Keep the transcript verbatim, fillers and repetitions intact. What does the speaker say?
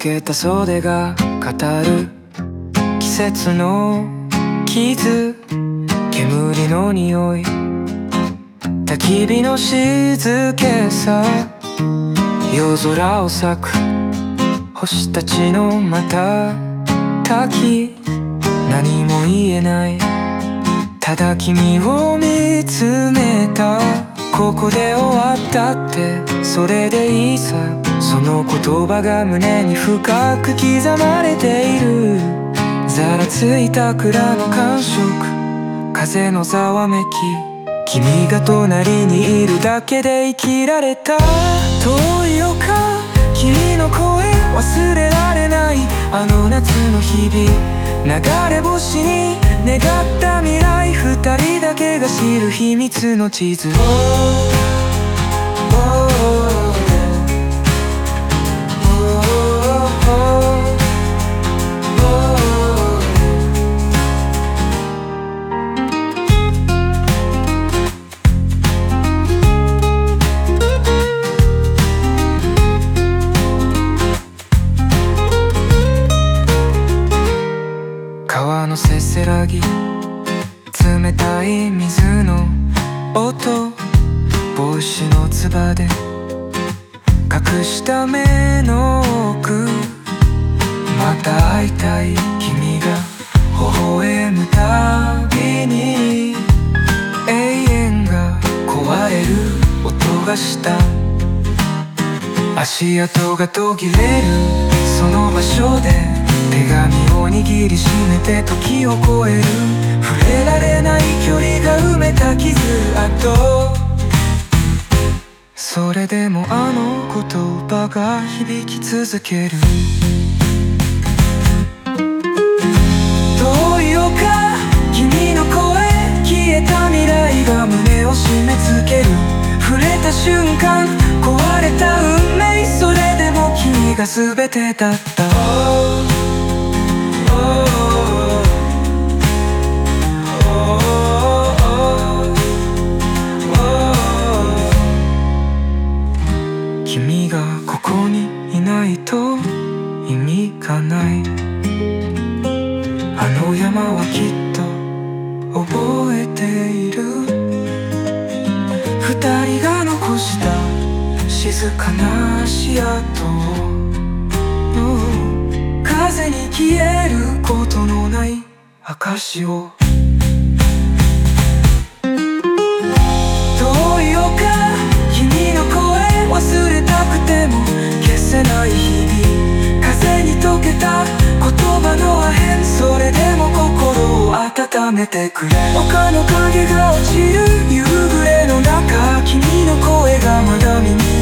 けた袖が語る季節の傷、煙の匂い、焚き火の静けさ、夜空を咲く星たちの瞬き、何も言えない、ただ君を見つめた。ここで終わったってそれでいいさ。その言葉が胸に深く刻まれている。ざらついた蔵の感触、風のざわめき、君が隣にいるだけで生きられた。遠い丘、君の声忘れられない。あの夏の日々、流れ星に願った未来、二人だけが知る秘密の地図。川のせせらぎ、冷たい水の音、帽子のつばで隠した目の奥、また会いたい君が微笑むたびに、永遠が壊れる音がした。足跡が途切れるその場所で、手紙を握りしめて時を超える。触れられない距離が埋めた傷跡、それでもあの言葉が響き続ける。遠い丘、君の声、消えた未来が胸を締め付ける。触れた瞬間、壊れた運命、それでも君が全てだった。君がここにいないと意味がない。あの山はきっと覚えている。二人が残した静かな足跡を、風に消えることのない証を。遠い丘、君の声忘れたくても消せない日々、風に溶けた言葉の破片、それでも心を温めてくれ。丘の影が落ちる夕暮れの中、君の声がまだ耳